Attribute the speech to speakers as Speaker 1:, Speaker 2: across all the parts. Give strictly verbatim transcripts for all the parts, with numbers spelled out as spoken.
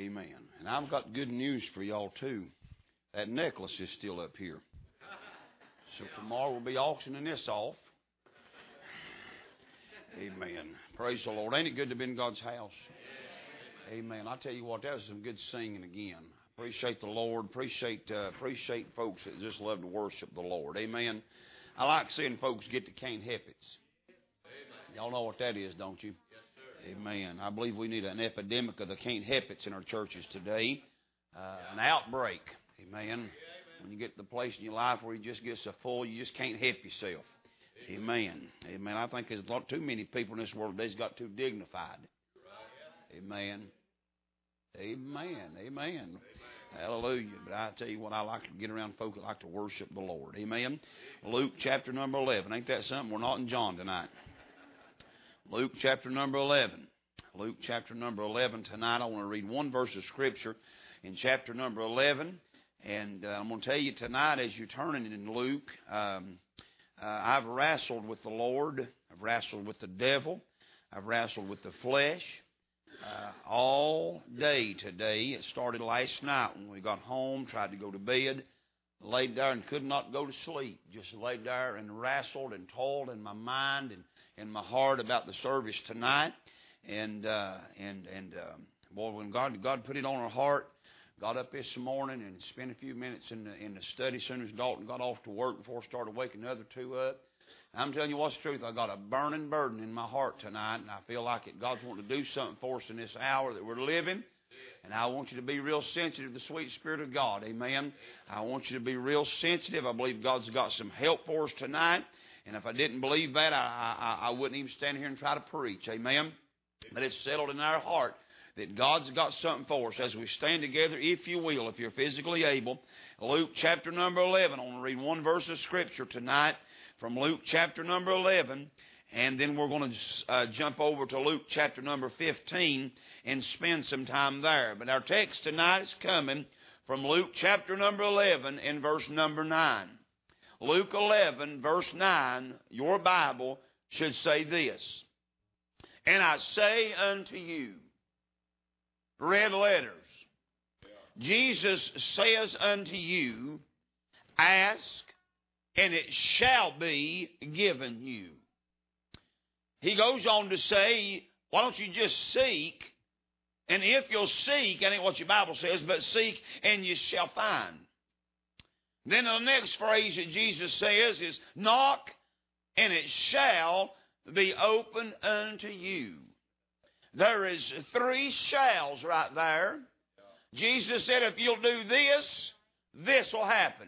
Speaker 1: Amen. And I've got good news for y'all too. That necklace is still up here. So tomorrow we'll be auctioning this off. Amen. Praise the Lord. Ain't it good to be in God's house? Amen. I tell you what, that was some good singing again. Appreciate the Lord. Appreciate uh, appreciate folks that just love to worship the Lord. Amen. I like seeing folks get to can't help it. Y'all know what that is, don't you? Amen. I believe we need an epidemic of the can't help it's in our churches today. Uh, an outbreak. Amen. When you get to the place in your life where you just get so full, you just can't help yourself. Amen. Amen. I think there's not too many people in this world that's got too dignified. Amen. Amen. Amen. Hallelujah. But I tell you what, I like to get around folk that like to worship the Lord. Amen. Luke chapter number eleven. Ain't that something? We're not in John tonight. Luke chapter number eleven. Luke chapter number eleven tonight. I want to read one verse of Scripture in chapter number eleven. And uh, I'm going to tell you tonight, as you're turning in Luke, um, uh, I've wrestled with the Lord. I've wrestled with the devil. I've wrestled with the flesh uh, all day today. It started last night when we got home, tried to go to bed, laid there and could not go to sleep. Just laid there and wrestled and toiled in my mind and in my heart about the service tonight. And uh, and and um, boy, when God God put it on our heart, got up this morning and spent a few minutes in the, in the study as soon as Dalton got off to work before I started waking the other two up. And I'm telling you what's the truth. I got a burning burden in my heart tonight, and I feel like it, God's wanting to do something for us in this hour that we're living. And I want you to be real sensitive to the sweet Spirit of God. Amen. I want you to be real sensitive. I believe God's got some help for us tonight. And if I didn't believe that, I, I, I wouldn't even stand here and try to preach. Amen. But it's settled in our heart that God's got something for us as we stand together, if you will, if you're physically able. Luke chapter number eleven. I want to read one verse of Scripture tonight from Luke chapter number eleven. And then we're going to uh, jump over to Luke chapter number fifteen and spend some time there. But our text tonight is coming from Luke chapter number eleven and verse number nine. Luke eleven, verse nine, your Bible should say this. And I say unto you, red letters, Jesus says unto you, ask, and it shall be given you. He goes on to say, why don't you just seek, and if you'll seek, that ain't what your Bible says, but seek and you shall find. Then the next phrase that Jesus says is, knock, and it shall be opened unto you. There is three shalls right there. Jesus said, if you'll do this, this will happen.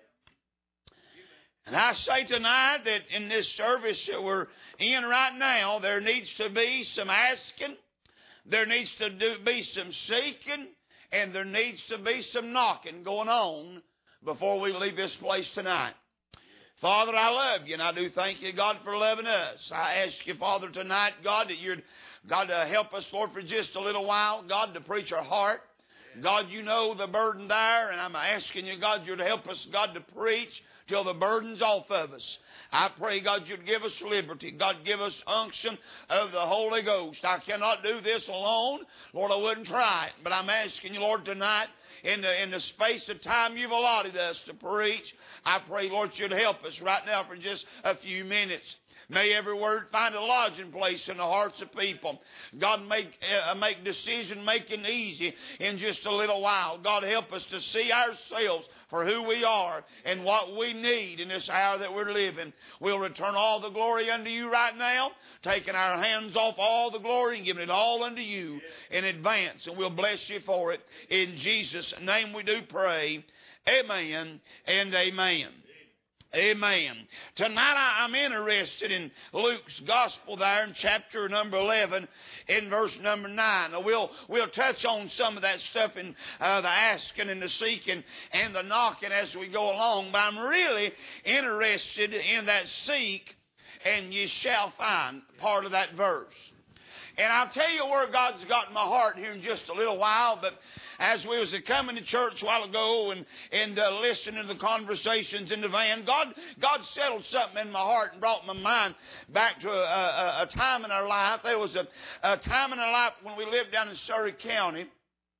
Speaker 1: And I say tonight that in this service that we're in right now, there needs to be some asking, there needs to do, be some seeking, and there needs to be some knocking going on before we leave this place tonight. Father, I love you, and I do thank you, God, for loving us. I ask you, Father, tonight, God, that you'd, God, to help us, Lord, for just a little while, God, to preach our heart. God, you know the burden there, and I'm asking you, God, you'd help us, God, to preach till the burden's off of us. I pray, God, you'd give us liberty. God, give us unction of the Holy Ghost. I cannot do this alone. Lord, I wouldn't try it. But I'm asking you, Lord, tonight, in the, in the space of time you've allotted us to preach, I pray, Lord, you'd help us right now for just a few minutes. May every word find a lodging place in the hearts of people. God, make uh, make decision making easy in just a little while. God, help us to see ourselves for who we are and what we need in this hour that we're living. We'll return all the glory unto you right now, taking our hands off all the glory and giving it all unto you in advance. And we'll bless you for it. In Jesus' name we do pray. Amen and amen. Amen. Tonight I'm interested in Luke's gospel there in chapter number eleven in verse number nine. Now we'll, we'll touch on some of that stuff in uh, the asking and the seeking and the knocking as we go along. But I'm really interested in that seek and ye shall find part of that verse. And I'll tell you where God's got my heart here in just a little while, but as we was coming to church a while ago and, and uh, listening to the conversations in the van, God God settled something in my heart and brought my mind back to a, a, a time in our life. There was a, a time in our life when we lived down in Surrey County,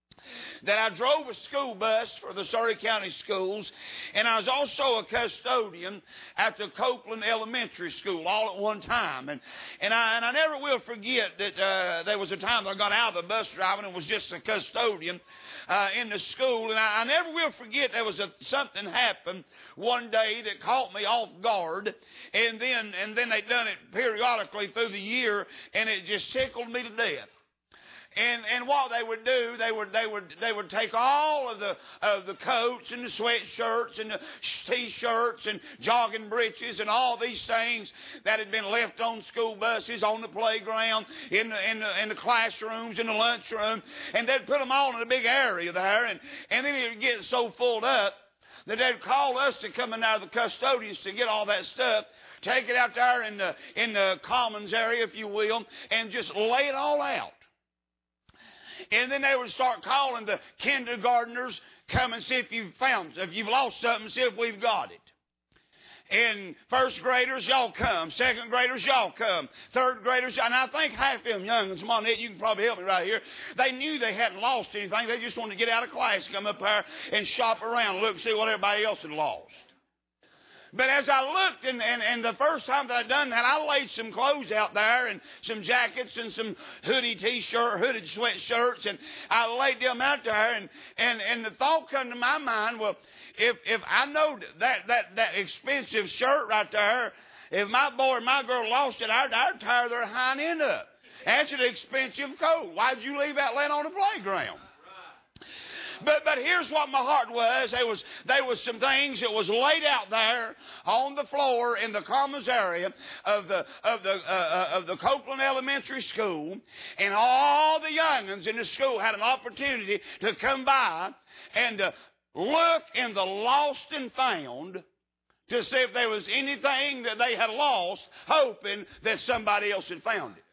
Speaker 1: that I drove a school bus for the Surrey County Schools, and I was also a custodian at the Copeland Elementary School all at one time. And and I, and I never will forget that uh, there was a time that I got out of the bus driving and was just a custodian uh, in the school. And I, I never will forget there was a, something happened one day that caught me off guard, and then and then they done it periodically through the year, and it just tickled me to death. And and what they would do, they would they would they would take all of the of the coats and the sweatshirts and the t-shirts and jogging breeches and all these things that had been left on school buses, on the playground, in the in the, in the classrooms, in the lunchroom, and they'd put them all in a big area there, and and then it would get so filled up that they'd call us to come in out of the custodians to get all that stuff, take it out there in the in the commons area, if you will, and just lay it all out. And then they would start calling the kindergartners, come and see if you've found, if you've lost something, see if we've got it. And first graders, y'all come. Second graders, y'all come. Third graders, and I think half of them young ones, come on, Ed, you can probably help me right here. They knew they hadn't lost anything. They just wanted to get out of class, come up there and shop around, look and see what everybody else had lost. But as I looked, and, and, and the first time that I done that, I laid some clothes out there and some jackets and some hoodie t-shirt, hooded sweatshirts, and I laid them out there, and, and, and the thought come to my mind, well, if if I know that, that, that expensive shirt right there, if my boy or my girl lost it, I'd, I'd tear their hind end up. That's an expensive coat. Why'd you leave that laying on the playground? But but here's what my heart was. There was there was some things that was laid out there on the floor in the commons area of the of the uh, of the Copeland Elementary School, and all the young'uns in the school had an opportunity to come by and uh, look in the lost and found to see if there was anything that they had lost, hoping that somebody else had found it.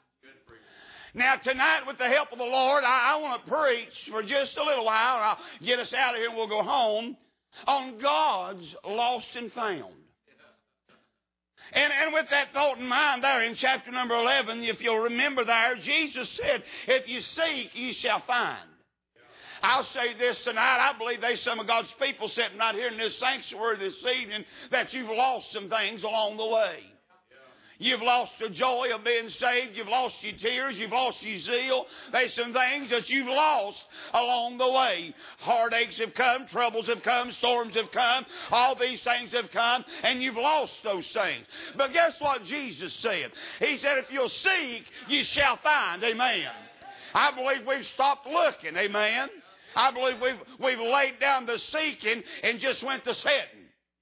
Speaker 1: Now, tonight, with the help of the Lord, I, I want to preach for just a little while, and I'll get us out of here and we'll go home, on God's lost and found. And, and with that thought in mind there in chapter number eleven, if you'll remember there, Jesus said, if you seek, you shall find. I'll say this tonight, I believe there's some of God's people sitting right here in this sanctuary this evening that you've lost some things along the way. You've lost the joy of being saved. You've lost your tears. You've lost your zeal. There's some things that you've lost along the way. Heartaches have come. Troubles have come. Storms have come. All these things have come. And you've lost those things. But guess what Jesus said? He said, if you'll seek, you shall find. Amen. I believe we've stopped looking. Amen. I believe we've, we've laid down the seeking and just went to setting.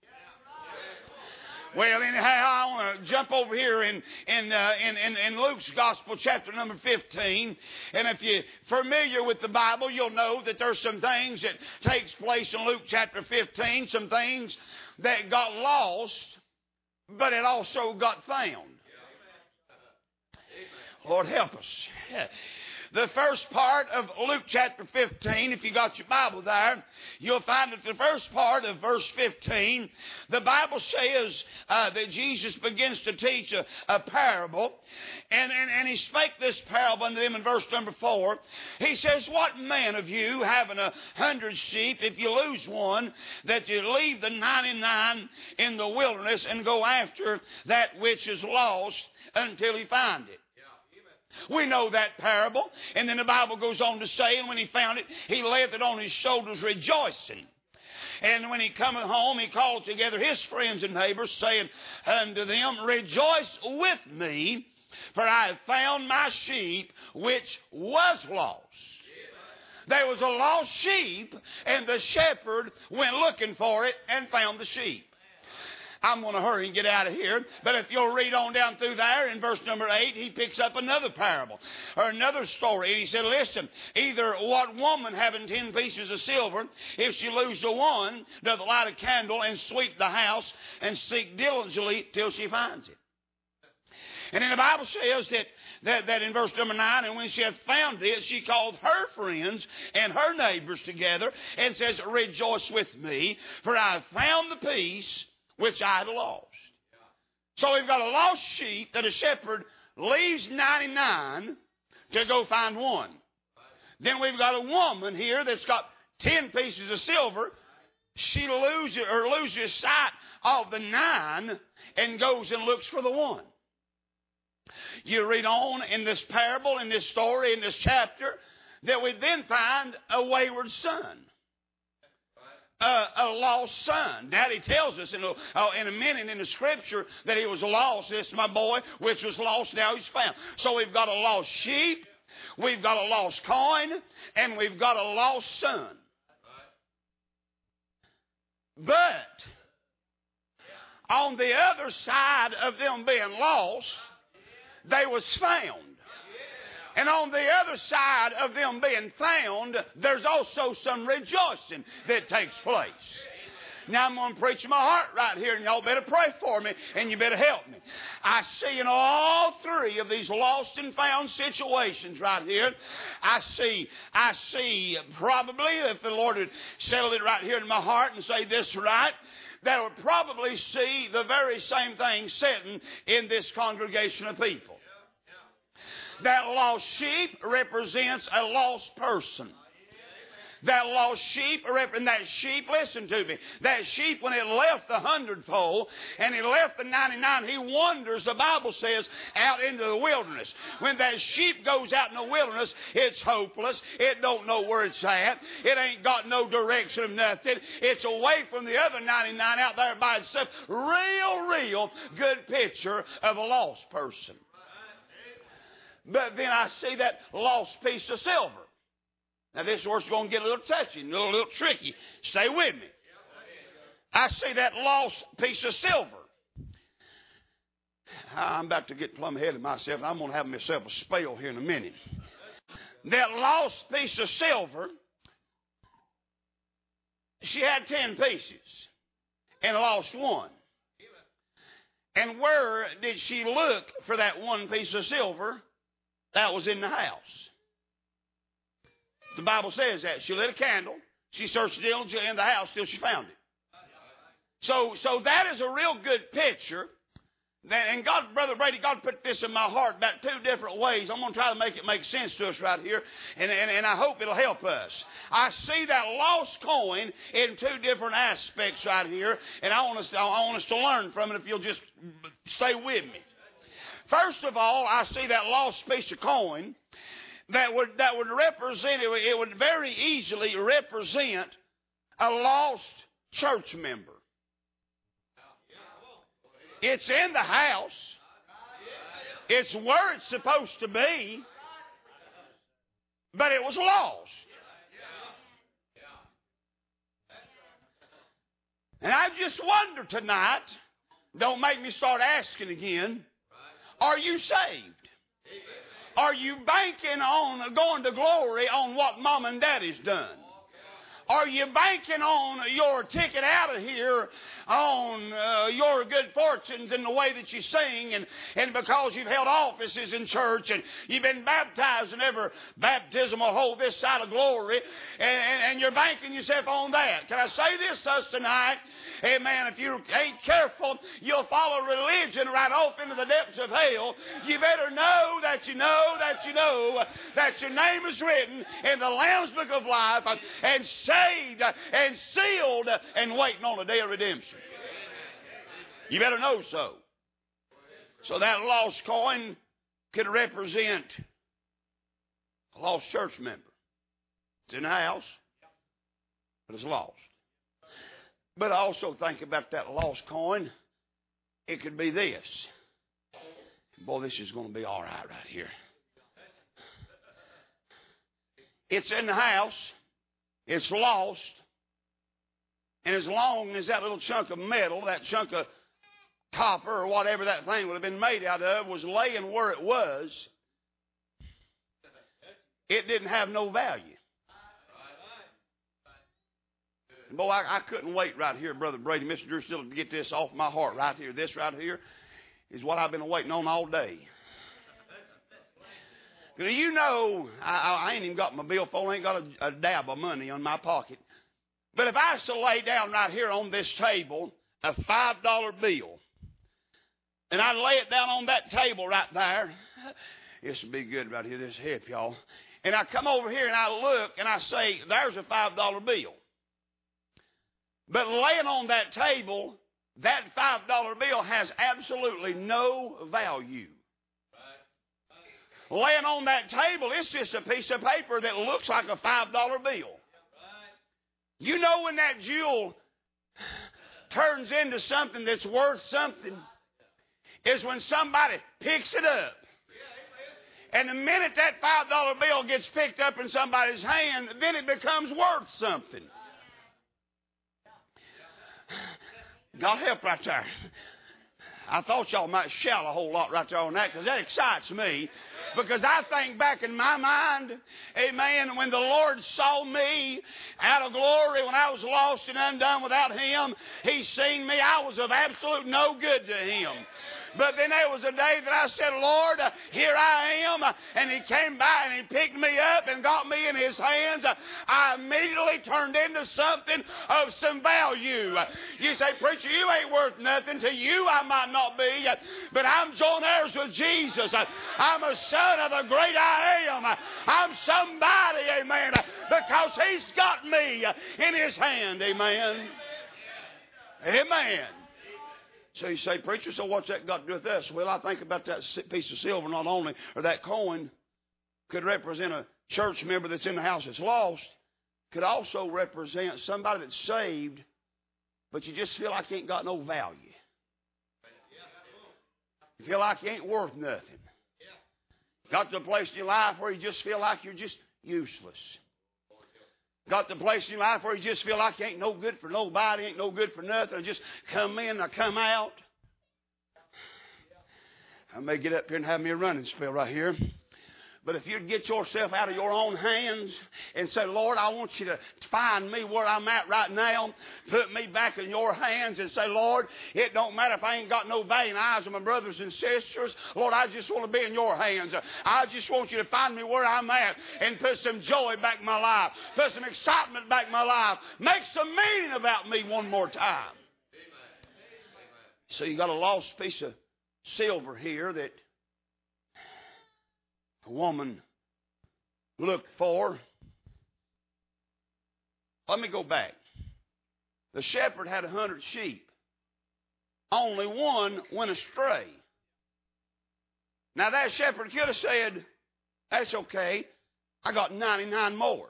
Speaker 1: Well, anyhow, I want to jump over here in in, uh, in in in Luke's Gospel, chapter number fifteen. And if you're familiar with the Bible, you'll know that there's some things that takes place in Luke chapter fifteen, some things that got lost, but it also got found. Lord, help us. The first part of Luke chapter fifteen, if you got your Bible there, you'll find that the first part of verse fifteen, the Bible says uh, that Jesus begins to teach a, a parable. And, and, and he spake this parable unto them in verse number four. He says, what man of you, having a hundred sheep, if you lose one, that you leave the ninety-nine in the wilderness and go after that which is lost until he find it? We know that parable. And then the Bible goes on to say, and when he found it, he laid it on his shoulders rejoicing. And when he cometh home, he called together his friends and neighbors, saying unto them, rejoice with me, for I have found my sheep which was lost. There was a lost sheep, and the shepherd went looking for it and found the sheep. I'm going to hurry and get out of here. But if you'll read on down through there in verse number eight, he picks up another parable or another story. And he said, listen, either what woman having ten pieces of silver, if she lose the one, doth light a candle and sweep the house and seek diligently till she finds it. And then the Bible says that, that, that in verse number nine, and when she hath found it, she called her friends and her neighbors together and says, rejoice with me, for I have found the piece which I had lost. So we've got a lost sheep that a shepherd leaves ninety-nine to go find one. Then we've got a woman here that's got ten pieces of silver. She loses or loses sight of the nine and goes and looks for the one. You read on in this parable, in this story, in this chapter, that we then find a wayward son. A, a lost son. Daddy tells us in a, uh, in a minute in the scripture that he was lost. This is my boy, which was lost, now he's found. So we've got a lost sheep, we've got a lost coin, and we've got a lost son. But on the other side of them being lost, they was found. And on the other side of them being found, there's also some rejoicing that takes place. Now I'm going to preach my heart right here, and y'all better pray for me, and you better help me. I see in all three of these lost and found situations right here, I see, I see probably, if the Lord had settled it right here in my heart and say this right, that I would probably see the very same thing sitting in this congregation of people. That lost sheep represents a lost person. That lost sheep, and that sheep, listen to me, that sheep when it left the hundredfold and it left the ninety-nine, he wanders, the Bible says, out into the wilderness. When that sheep goes out in the wilderness, it's hopeless. It don't know where it's at. It ain't got no direction of nothing. It's away from the other ninety-nine out there by itself. Real, real good picture of a lost person. But then I see that lost piece of silver. Now this verse is going to get a little touchy, a little, little tricky. Stay with me. I see that lost piece of silver. I'm about to get plumb ahead of myself, and I'm going to have myself a spell here in a minute. That lost piece of silver, she had ten pieces and lost one. And where did she look for that one piece of silver? That was in the house. The Bible says that. She lit a candle. She searched diligently in the house till she found it. So, so that is a real good picture. That, and God, Brother Brady, God put this in my heart about two different ways. I'm going to try to make it make sense to us right here, and, and, and I hope it'll help us. I see that lost coin in two different aspects right here, and I want us to, I want us to learn from it if you'll just stay with me. First of all, I see that lost piece of coin that would that would represent, it would very easily represent a lost church member. It's in the house. It's where it's supposed to be, but it was lost. And I just wonder tonight, don't make me start asking again, are you saved? Are you banking on going to glory on what mom and daddy's done? Are you banking on your ticket out of here on uh, your good fortunes in the way that you sing and, and because you've held offices in church and you've been baptized in every baptism will hold this side of glory and, and, and you're banking yourself on that? Can I say this to us tonight? Amen. If you ain't careful, you'll follow religion right off into the depths of hell. You better know that you know that you know that your name is written in the Lamb's Book of Life and saved and sealed and waiting on the day of redemption. You better know so. So that lost coin could represent a lost church member. It's in the house, but it's lost. But I also think about that lost coin. It could be this. Boy, this is going to be all right right here. It's in the house. It's lost. And as long as that little chunk of metal, that chunk of copper or whatever that thing would have been made out of was laying where it was, it didn't have no value. And boy, I, I couldn't wait right here, Brother Brady, Mister Drew, still to get this off my heart right here. This right here is what I've been waiting on all day. You know, I, I ain't even got my billfold, I ain't got a, a dab of money on my pocket. But if I was to lay down right here on this table a five dollar bill, and I lay it down on that table right there, This would be good right here, this hip, y'all. And I come over here and I look and I say, there's a five dollar bill. But laying on that table, that five dollar bill has absolutely no value. Laying on that table, it's just a piece of paper that looks like a five dollar bill. You know when that jewel turns into something that's worth something is when somebody picks it up. And the minute that five dollar bill gets picked up in somebody's hand, then it becomes worth something. God help right there. I thought y'all might shout a whole lot right there on that because that excites me. Because I think back in my mind, amen, when the Lord saw me out of glory, when I was lost and undone without Him, He seen me. I was of absolute no good to Him. But then there was a day that I said, Lord, here I am. And He came by and He picked me up and got me in His hands. I immediately turned into something of some value. You say, preacher, you ain't worth nothing. To you I might not be. But I'm joint heirs with Jesus. I'm a son of the great I am. I'm somebody, amen, because He's got me in His hand, amen. Amen. So you say, preacher, so what's that got to do with us? Well, I think about that piece of silver not only, or that coin, could represent a church member that's in the house that's lost, could also represent somebody that's saved, but you just feel like you ain't got no value. You feel like you ain't worth nothing. Got to a place in your life where you just feel like you're just useless. Got to a place in your life where you just feel like you ain't no good for nobody, ain't no good for nothing. I just come in and I come out. I may get up here and have me a running spell right here. But if you'd get yourself out of your own hands and say, Lord, I want you to find me where I'm at right now. Put me back in your hands and say, Lord, it don't matter if I ain't got no value in the eyes of my brothers and sisters. Lord, I just want to be in your hands. I just want you to find me where I'm at and put some joy back in my life. Put some excitement back in my life. Make some meaning about me one more time. So you got a lost piece of silver here that a woman looked for. Let me go back. The shepherd had a hundred sheep. Only one went astray. Now that shepherd could have said, that's okay, I got ninety-nine more.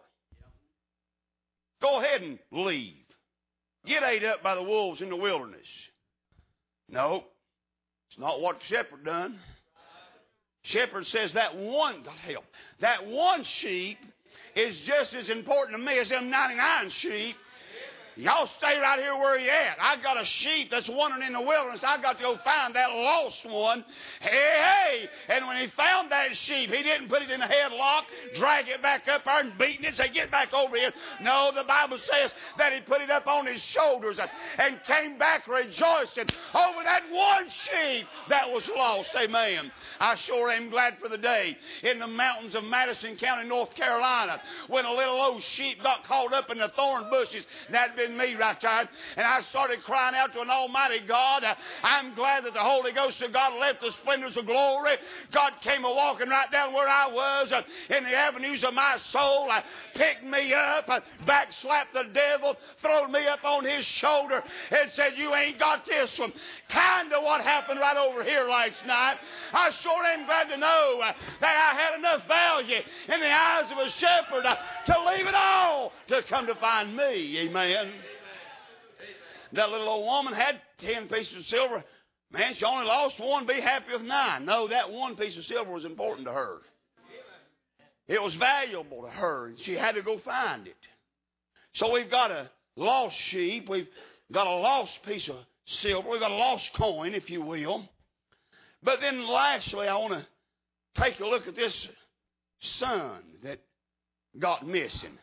Speaker 1: Go ahead and leave. Get ate up by the wolves in the wilderness. No, it's not what the shepherd done. Shepherd says that one, God help, that one sheep is just as important to me as them ninety-nine sheep. Y'all stay right here where you at. I got a sheep that's wandering in the wilderness. I got to go find that lost one. Hey, hey. And when he found that sheep, he didn't put it in a headlock, drag it back up there and beating it, say, get back over here. No, the Bible says that he put it up on his shoulders and came back rejoicing over that one sheep that was lost. Amen. I sure am glad for the day in the mountains of Madison County, North Carolina, when a little old sheep got caught up in the thorn bushes. That'd been me right there. And I started crying out to an almighty God. I'm glad that the Holy Ghost of God left the splendors of glory. God came a walking right down where I was in the avenues of my soul. Picked me up, backslapped the devil, throwed me up on his shoulder and said, you ain't got this one. Kind of what happened right over here last night. I sure am glad to know that I had enough value in the eyes of a shepherd to leave it all to come to find me. Amen. That little old woman had ten pieces of silver. Man, she only lost one. Be happy with nine. No, that one piece of silver was important to her. It was valuable to her, and she had to go find it. So we've got a lost sheep. We've got a lost piece of silver. We've got a lost coin, if you will. But then lastly, I want to take a look at this son that got missing.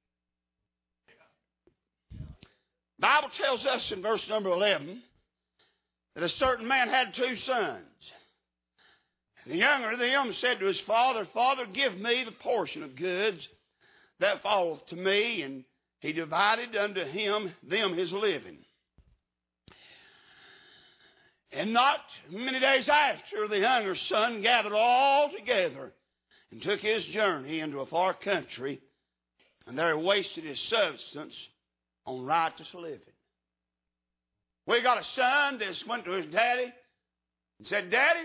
Speaker 1: The Bible tells us in verse number eleven that a certain man had two sons. The younger of them said to his father, Father, give me the portion of goods that falleth to me. And he divided unto him them his living. And not many days after, the younger son gathered all together and took his journey into a far country, and there wasted his substance on righteous living. We got a son that went to his daddy and said, Daddy,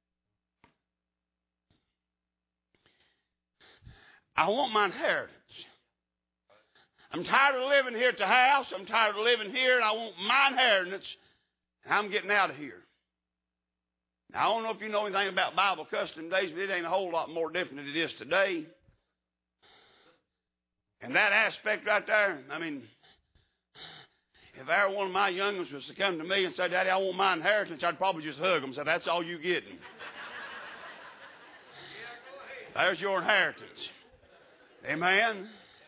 Speaker 1: I want my inheritance. I'm tired of living here at the house. I'm tired of living here, and I want my inheritance. And I'm getting out of here. Now, I don't know if you know anything about Bible custom days, but it ain't a whole lot more different than it is today. And that aspect right there, I mean, if ever one of my young ones was to come to me and say, Daddy, I want my inheritance, I'd probably just hug them and say, that's all you getting. There's your inheritance. Amen.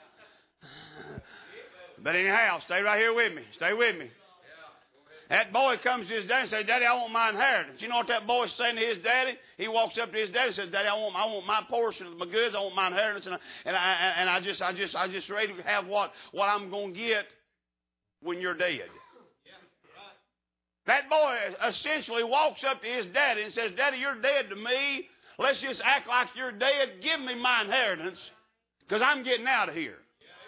Speaker 1: But anyhow, stay right here with me. Stay with me. That boy comes to his daddy and says, Daddy, I want my inheritance. You know what that boy's saying to his daddy? He walks up to his daddy and says, Daddy, I want, I want my portion of my goods. I want my inheritance. And I, and I, and I just, I just, I just ready to have what, what I'm going to get when you're dead. That boy essentially walks up to his daddy and says, Daddy, you're dead to me. Let's just act like you're dead. Give me my inheritance because I'm getting out of here.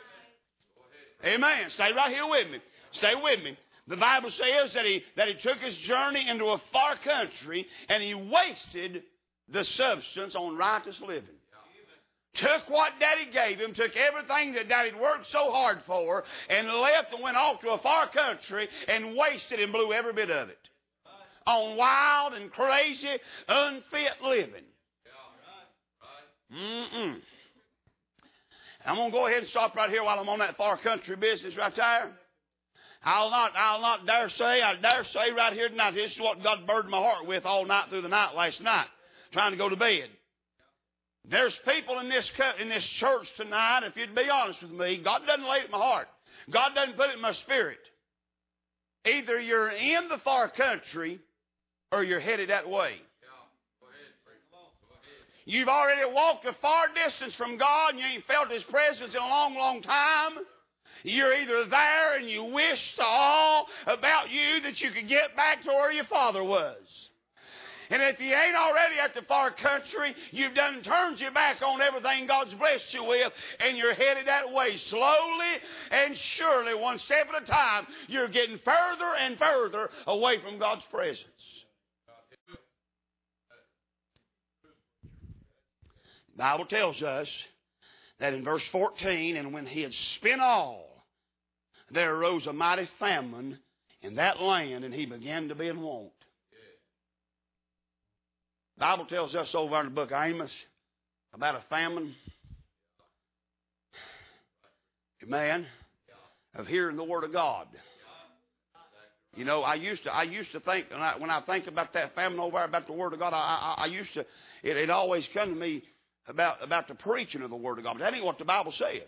Speaker 1: Amen. Stay right here with me. Stay with me. The Bible says that he, that he took his journey into a far country and he wasted the substance on righteous living. Took what Daddy gave him, took everything that Daddy had worked so hard for, and left and went off to a far country and wasted and blew every bit of it on wild and crazy, unfit living. Mm-mm. I'm going to go ahead and stop right here while I'm on that far country business right there. I'll not, I'll not dare say, I dare say right here tonight, this is what God burdened my heart with all night through the night last night, trying to go to bed. There's people in this, in this church tonight, if you'd be honest with me, God doesn't lay it in my heart. God doesn't put it in my spirit. Either you're in the far country or you're headed that way. You've already walked a far distance from God and you ain't felt His presence in a long, long time. You're either there and you wish to all about you that you could get back to where your father was. And if you ain't already at the far country, you've done turned your back on everything God's blessed you with, and you're headed that way slowly and surely, one step at a time. You're getting further and further away from God's presence. The Bible tells us that in verse fourteen, and when he had spent all, there arose a mighty famine in that land, and he began to be in want. The Bible tells us over in the book of Amos about a famine, amen, of hearing the Word of God. You know, I used to, I used to think, when I, when I think about that famine over there, about the Word of God, I, I, I used to, it, it always come to me about, about the preaching of the Word of God. But that ain't what the Bible says.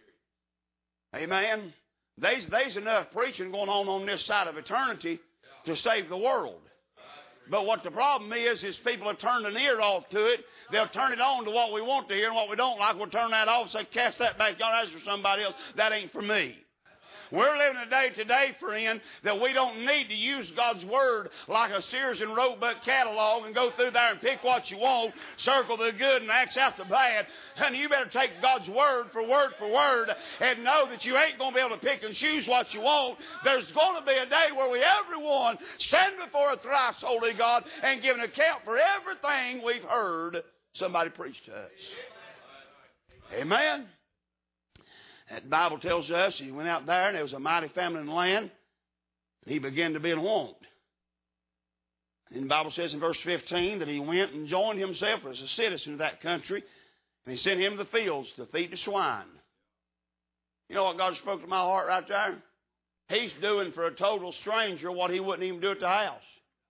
Speaker 1: Amen. There's, there's enough preaching going on on this side of eternity to save the world. But what the problem is, is people are turning an ear off to it. They'll turn it on to what we want to hear, and what we don't like, we'll turn that off and say, cast that back on. That's for somebody else. That ain't for me. We're living a day today, friend, that we don't need to use God's Word like a Sears and Roebuck catalog and go through there and pick what you want, circle the good and X out the bad. Honey, you better take God's Word for word for word and know that you ain't going to be able to pick and choose what you want. There's going to be a day where we, everyone, stand before a thrice holy God and give an account for everything we've heard somebody preach to us. Amen. That Bible tells us he went out there and there was a mighty famine in the land. And he began to be in want. And the Bible says in verse fifteen that he went and joined himself as a citizen of that country. And he sent him to the fields to feed the swine. You know what God spoke to my heart right there? He's doing for a total stranger what he wouldn't even do at the house.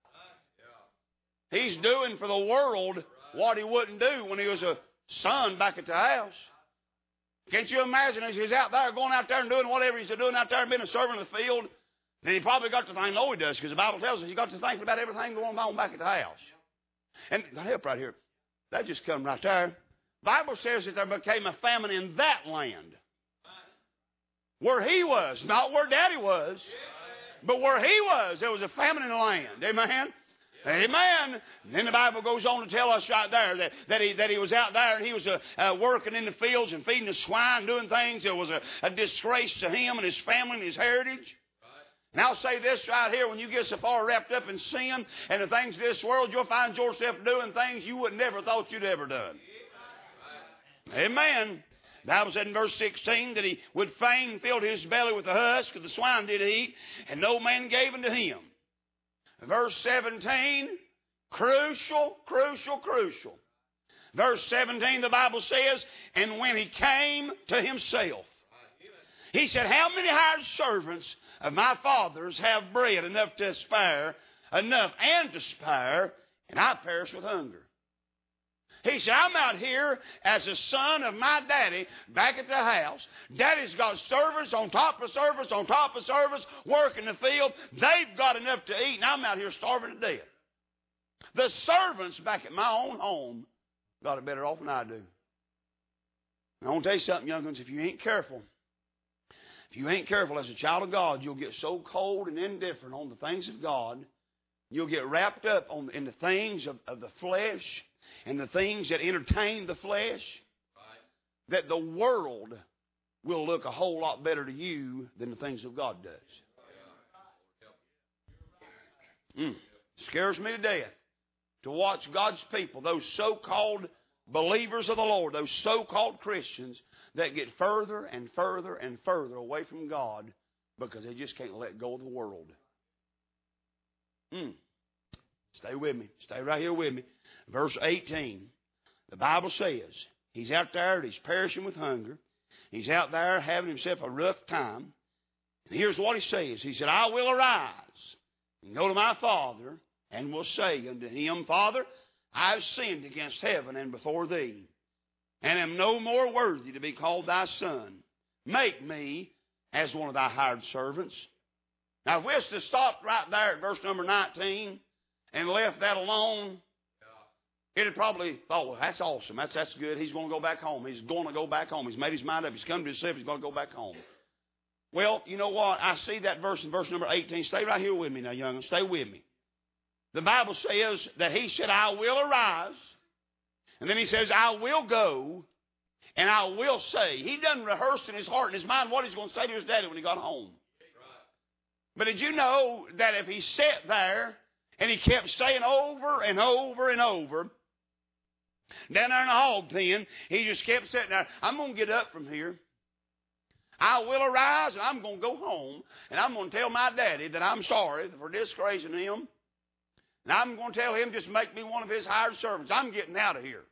Speaker 1: He's doing for the world what he wouldn't do when he was a son back at the house. Can't you imagine as he's out there, going out there and doing whatever he's doing out there and being a servant in the field? Then he probably got to think, no, he does, because the Bible tells us he got to think about everything going on back at the house. And God help right here. That just come right there. The Bible says that there became a famine in that land. Where he was, not where Daddy was. But where he was, there was a famine in the land. Amen. Amen. And then the Bible goes on to tell us right there that, that, he, that he was out there and he was uh, uh, working in the fields and feeding the swine, doing things. It was a, a disgrace to him and his family and his heritage. And I'll say this right here, when you get so far wrapped up in sin and the things of this world, you'll find yourself doing things you would never thought you'd ever done. Amen. The Bible said in verse sixteen that he would fain fill his belly with the husk of the swine did eat, and no man gave unto him. Verse seventeen, crucial, crucial, crucial. Verse seventeen, the Bible says, and when he came to himself, he said, how many hired servants of my father's have bread enough to spare, enough and to spare, and I perish with hunger? He said, I'm out here as a son of my daddy back at the house. Daddy's got servants on top of servants on top of servants working the field. They've got enough to eat, and I'm out here starving to death. The servants back at my own home got it better off than I do. I want to tell you something, young ones, if you ain't careful, if you ain't careful as a child of God, you'll get so cold and indifferent on the things of God. You'll get wrapped up on, in the things of, of the flesh and the things that entertain the flesh, that the world will look a whole lot better to you than the things of God does. Mm. Scares me to death to watch God's people, those so-called believers of the Lord, those so-called Christians, that get further and further and further away from God because they just can't let go of the world. Mm. Stay with me. Stay right here with me. Verse eighteen, the Bible says, he's out there and he's perishing with hunger. He's out there having himself a rough time. And here's what he says. He said, I will arise and go to my father and will say unto him, Father, I have sinned against heaven and before thee, and am no more worthy to be called thy son. Make me as one of thy hired servants. Now, if we was to stop right there at verse number nineteen and left that alone, he'd have probably thought, well, that's awesome. That's, that's good. He's going to go back home. He's going to go back home. He's made his mind up. He's come to himself. He's going to go back home. Well, you know what? I see that verse in verse number eighteen. Stay right here with me now, young. Stay with me. The Bible says that he said, I will arise. And then he says, I will go, and I will say. He doesn't rehearse in his heart and his mind what he's going to say to his daddy when he got home. But did you know that if he sat there and he kept saying over and over and over, down there in the hog pen, he just kept sitting there, I'm going to get up from here. I will arise, and I'm going to go home, and I'm going to tell my daddy that I'm sorry for disgracing him. And I'm going to tell him just make me one of his hired servants. I'm getting out of here.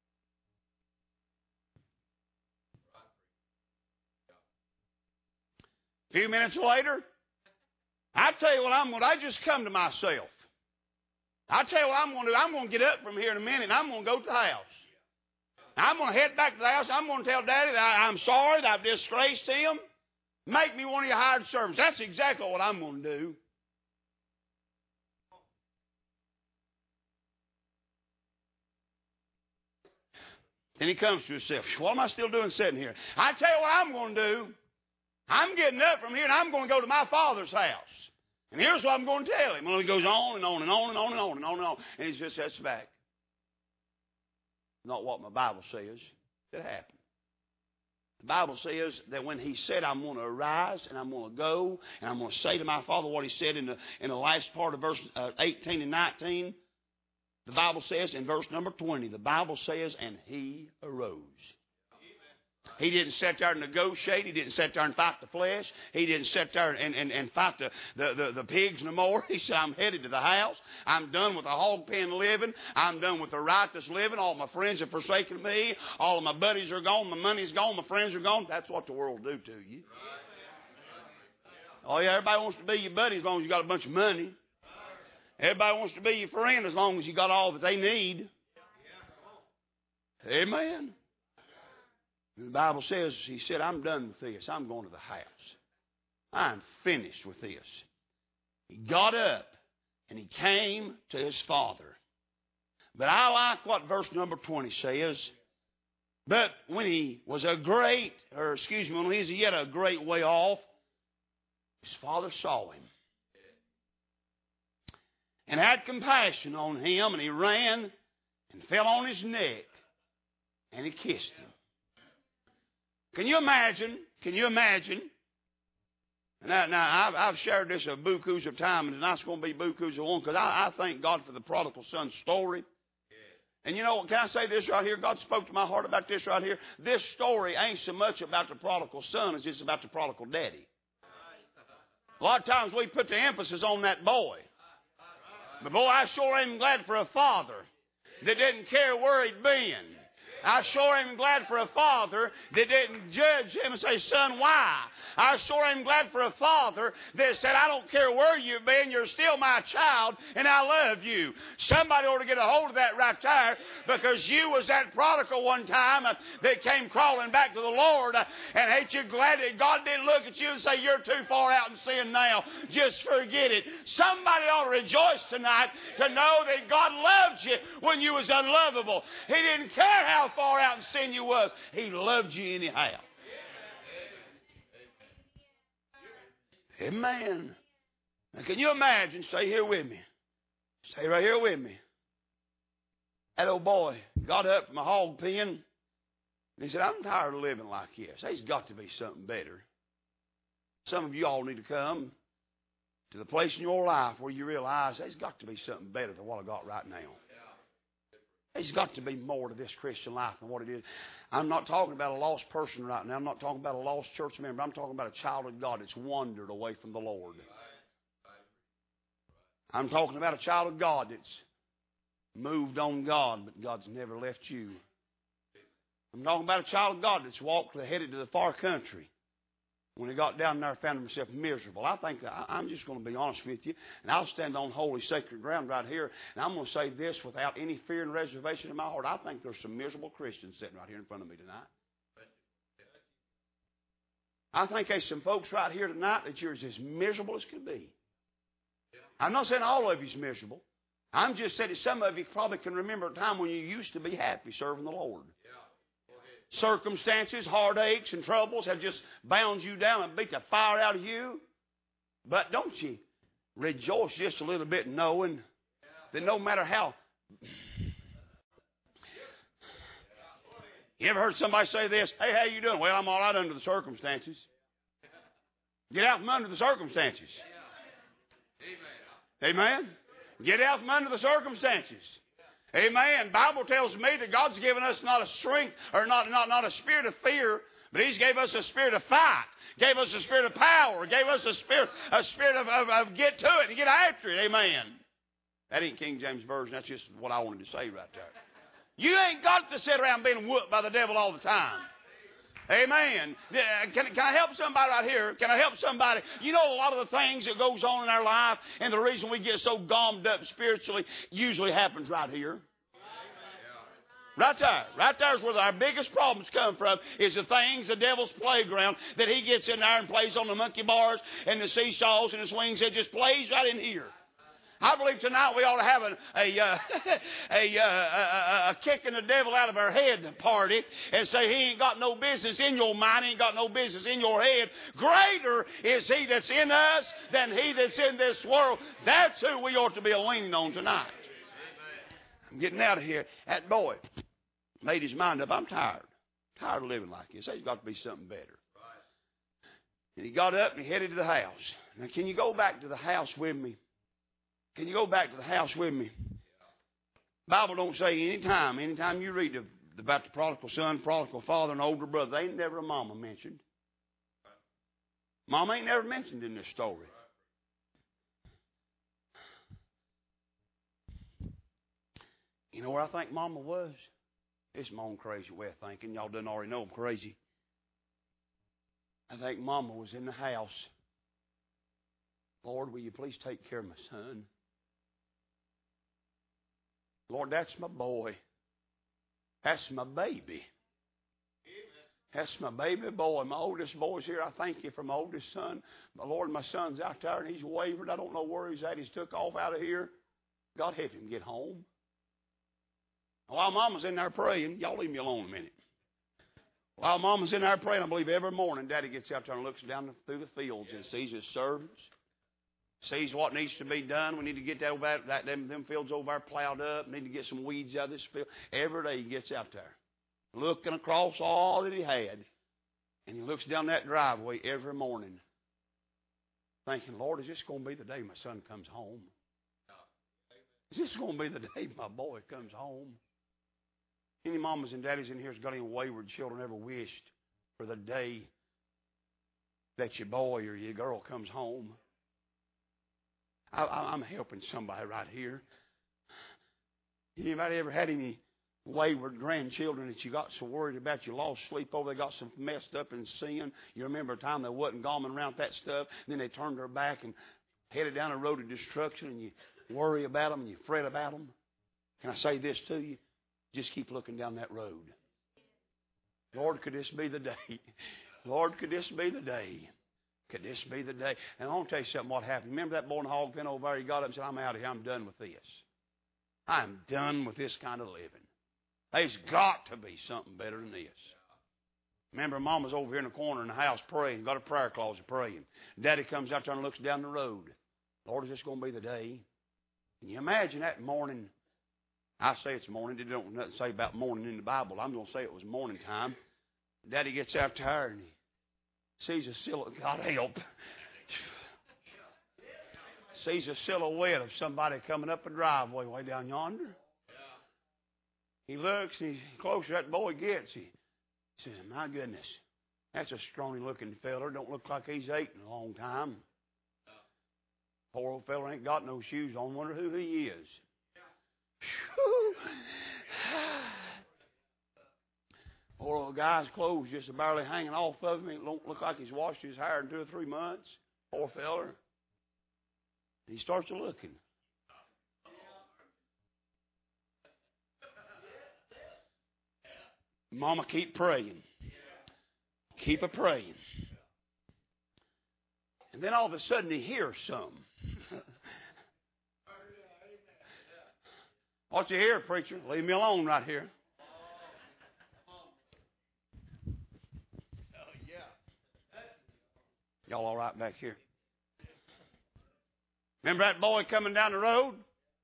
Speaker 1: A few minutes later, I tell you what I'm going to, I just come to myself. I tell you what I'm going to do. I'm going to get up from here in a minute, and I'm going to go to the house. Now, I'm going to head back to the house. I'm going to tell Daddy that I, I'm sorry that I've disgraced him. Make me one of your hired servants. That's exactly what I'm going to do. Then he comes to himself. What am I still doing sitting here? I tell you what I'm going to do. I'm getting up from here, and I'm going to go to my father's house. And here's what I'm going to tell him. Well, he goes on and on and on and on and on and on and on. And he just sits back. Not what my Bible says that happened. The Bible says that when he said, I'm going to arise and I'm going to go and I'm going to say to my father what he said in the, in the last part of verse uh, eighteen and nineteen, the Bible says in verse number twenty, the Bible says, and he arose. He didn't sit there and negotiate. He didn't sit there and fight the flesh. He didn't sit there and, and, and fight the, the, the, the pigs no more. He said, I'm headed to the house. I'm done with the hog pen living. I'm done with the righteous living. All my friends have forsaken me. All of my buddies are gone. My money's gone. My friends are gone. That's what the world will do to you. Oh, yeah, everybody wants to be your buddy as long as you got a bunch of money. Everybody wants to be your friend as long as you got all that they need. Amen. And the Bible says, he said, I'm done with this. I'm going to the house. I'm finished with this. He got up and he came to his father. But I like what verse number twenty says. But when he was a great, or excuse me, when he was yet a great way off, his father saw him. and had compassion on him, and he ran and fell on his neck, and he kissed him. Can you imagine? Can you imagine? Now, now I've, I've shared this a bukus of time, and tonight's going to be bukus of one, because I, I thank God for the prodigal son story. And you know, can I say this right here? God spoke to my heart about this right here. This story ain't so much about the prodigal son as it's about the prodigal daddy. A lot of times we put the emphasis on that boy. But boy, I sure am glad for a father that didn't care where he'd been. I sure am glad for a father that didn't judge him and say, son, why? I sure am glad for a father that said, I don't care where you've been, you're still my child, and I love you. Somebody ought to get a hold of that right there, because you was that prodigal one time uh, that came crawling back to the Lord, uh, and ain't you glad that God didn't look at you and say, you're too far out in sin now, just forget it. Somebody ought to rejoice tonight to know that God loved you when you was unlovable. He didn't care how far out in sin you was. He loved you anyhow. Amen. Now, can you imagine? Stay here with me. Stay right here with me. That old boy got up from a hog pen, and he said, I'm tired of living like this. There's got to be something better. Some of you all need to come to the place in your life where you realize there's got to be something better than what I got right now. There's got to be more to this Christian life than what it is. I'm not talking about a lost person right now. I'm not talking about a lost church member. I'm talking about a child of God that's wandered away from the Lord. I'm talking about a child of God that's moved on God, but God's never left you. I'm talking about a child of God that's walked, headed to the far country. When he got down there, found himself miserable. I think that I'm just going to be honest with you, and I'll stand on holy, sacred ground right here, and I'm going to say this without any fear and reservation in my heart. I think there's some miserable Christians sitting right here in front of me tonight. I think there's some folks right here tonight that you're as miserable as could be. I'm not saying all of you's miserable. I'm just saying that some of you probably can remember a time when you used to be happy serving the Lord. Circumstances, heartaches, and troubles have just bound you down and beat the fire out of you. But don't you rejoice just a little bit knowing that no matter how... You ever heard somebody say this? Hey, how you doing? Well, I'm all right under the circumstances. Get out from under the circumstances. Amen. Get out from under the circumstances. Amen. Bible tells me that God's given us not a strength or not, not, not a spirit of fear, but He's gave us a spirit of fight, gave us a spirit of power, gave us a spirit, a spirit of, of, of get to it and get after it. Amen. That ain't King James Version. That's just what I wanted to say right there. You ain't got to sit around being whooped by the devil all the time. Amen. Can, can I help somebody right here? Can I help somebody? You know, a lot of the things that goes on in our life and the reason we get so gummed up spiritually usually happens right here. Right there. Right there is where our biggest problems come from, is the things, the devil's playground, that he gets in there and plays on the monkey bars and the seesaws and the swings. It just plays right in here. I believe tonight we ought to have a, a, uh, a, uh, a, a kicking the devil out of our head party and say he ain't got no business in your mind, he ain't got no business in your head. Greater is he that's in us than he that's in this world. That's who we ought to be leaning on tonight. I'm getting out of here. That boy made his mind up. I'm tired. Tired of living like this. There's got to be something better. And he got up and he headed to the house. Now, can you go back to the house with me? Can you go back to the house with me? The Bible don't say any time, anytime you read about the prodigal son, prodigal father, and older brother, they ain't never a mama mentioned. Mama ain't never mentioned in this story. You know where I think mama was? It's my own crazy way of thinking. Y'all done already know I'm crazy. I think mama was in the house. Lord, will you please take care of my son? Lord, that's my boy. That's my baby. That's my baby boy. My oldest boy's here. I thank you for my oldest son. But Lord, my son's out there and he's wavered. I don't know where he's at. He's took off out of here. God help him get home. While Mama's in there praying, y'all leave me alone a minute. While Mama's in there praying, I believe every morning Daddy gets out there and looks down through the fields and sees his servants. Sees what needs to be done. We need to get that, over that them, them fields over there plowed up. We need to get some weeds out of this field. Every day he gets out there, looking across all that he had. And he looks down that driveway every morning, thinking, Lord, is this going to be the day my son comes home? Is this going to be the day my boy comes home? Any mamas and daddies in here has got any wayward children ever wished for the day that your boy or your girl comes home? I, I'm helping somebody right here. Anybody ever had any wayward grandchildren that you got so worried about you lost sleep over? They got so messed up in sin. You remember a time they wasn't gomming around that stuff. And then they turned their back and headed down a road of destruction, and you worry about them and you fret about them. Can I say this to you? Just keep looking down that road. Lord, could this be the day? Lord, could this be the day? Could this be the day? And I want to tell you something what happened. Remember that boy in the hog pen over there? He got up and said, I'm out of here. I'm done with this. I'm done with this kind of living. There's got to be something better than this. Remember, Mom was over here in the corner in the house praying, got a prayer closet praying. Daddy comes out there and looks down the road. Lord, is this going to be the day? Can you imagine that morning? I say it's morning. They don't nothing say about morning in the Bible. I'm going to say it was morning time. Daddy gets out there and he sees a silhouette. God help. Sees a silhouette of somebody coming up a driveway way down yonder. He looks and he, the closer that boy gets, he says, my goodness, that's a scrawny looking feller. Don't look like he's ate in a long time. Poor old feller ain't got no shoes on. Wonder who he is. Poor old guy's clothes just barely hanging off of him. It don't look like he's washed his hair in two or three months. Poor feller. He starts to looking. Mama, keep praying. Keep a praying. And then all of a sudden he hears some. What you hear, preacher? Leave me alone right here. Y'all all right back here? Remember that boy coming down the road?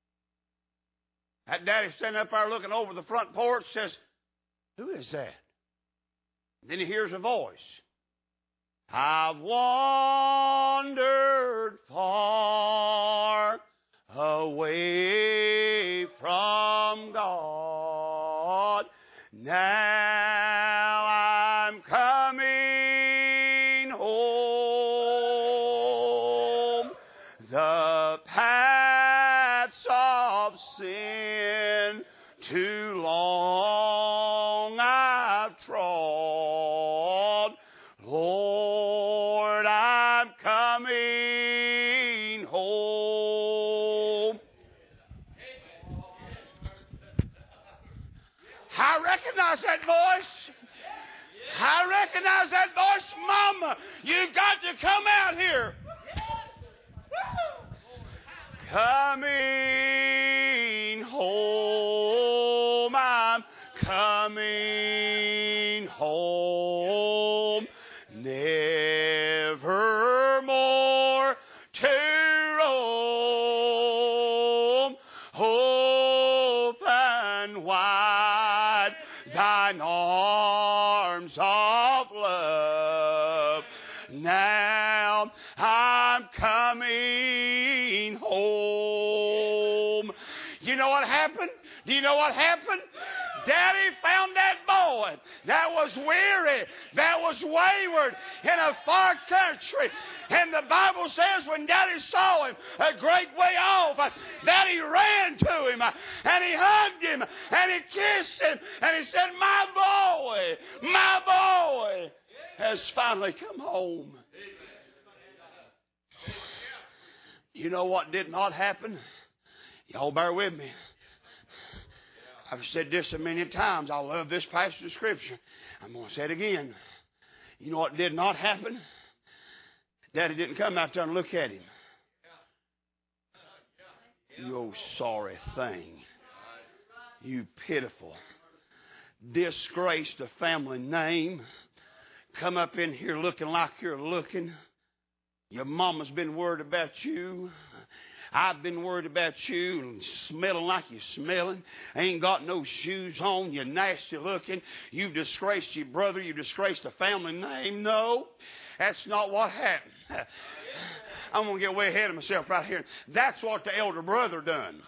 Speaker 1: That daddy standing up there looking over the front porch says, who is that? Then he hears a voice. I've wandered far away from God. Now I'm coming home. The paths of sin too long I've trod. Lord, I'm coming home. I recognize that voice. I recognize that voice. Mama, you've got to come out here. Coming home. I'm coming home. Never more to roam. Open wide thine arms of love. Now I'm coming home. You know what happened? Do you know what happened? Daddy found that boy that was weary, that was wayward in a far country. And the Bible says when Daddy saw him a great way off, that he ran to him and he hugged him and he kissed him and he said, my boy, my boy has finally come home. You know what did not happen? Y'all bear with me. I've said this a many times. I love this passage of Scripture. I'm going to say it again. You know what did not happen? Daddy didn't come out there and look at him. You old sorry thing. You pitiful. Disgraced the family name. Come up in here looking like you're looking. Your mama's been worried about you. I've been worried about you and smelling like you're smelling. Ain't got no shoes on. You're nasty looking. You've disgraced your brother. You've disgraced the family name. No, that's not what happened. I'm going to get way ahead of myself right here. That's what the elder brother done.